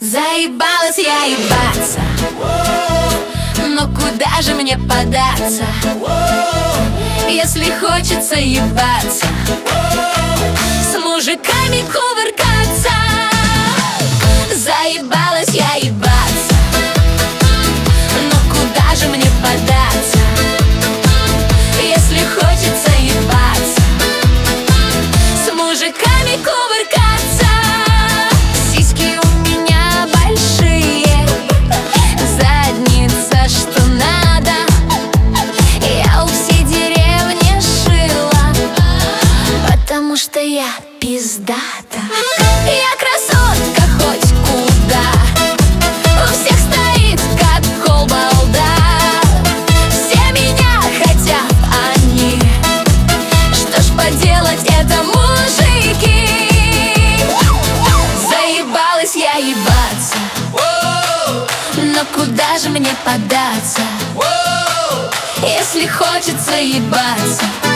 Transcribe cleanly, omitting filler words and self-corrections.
Заебалась я ебаться, но куда же мне податься, если хочется ебаться, с мужиками кувыркаться? Заебалась я ебаться, но куда же мне податься, если хочется ебаться, с мужиками кувыркаться? Сиськи у меня большие, задница что надо, я у всей деревни шила, потому что я пиздата. Я красотка хоть куда, у всех стоит как колбалда, все меня хотят они, что ж поделать, это мужики. Заебалась я ебаться, но куда же мне податься, если хочется ебаться,